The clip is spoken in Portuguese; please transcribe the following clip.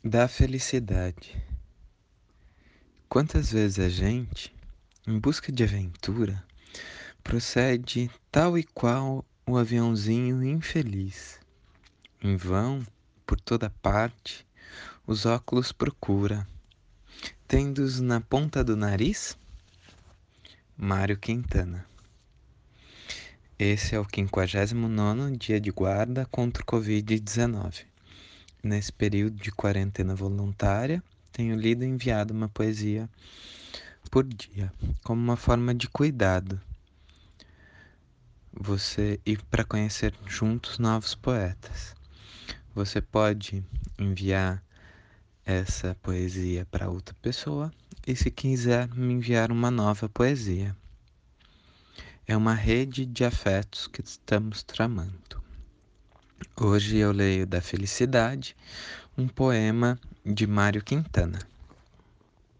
Da felicidade. Quantas vezes a gente, em busca de aventura, procede tal e qual o aviãozinho infeliz. Em vão, por toda parte, os óculos procura, tendo-os na ponta do nariz? Mário Quintana. Esse é o 59º dia de guarda contra o Covid-19. Nesse período de quarentena voluntária, tenho lido e enviado uma poesia por dia, como uma forma de cuidado. Você ir para conhecer juntos novos poetas. Você pode enviar essa poesia para outra pessoa e, se quiser, me enviar uma nova poesia. É uma rede de afetos que estamos tramando. Hoje eu leio Da Felicidade, um poema de Mário Quintana.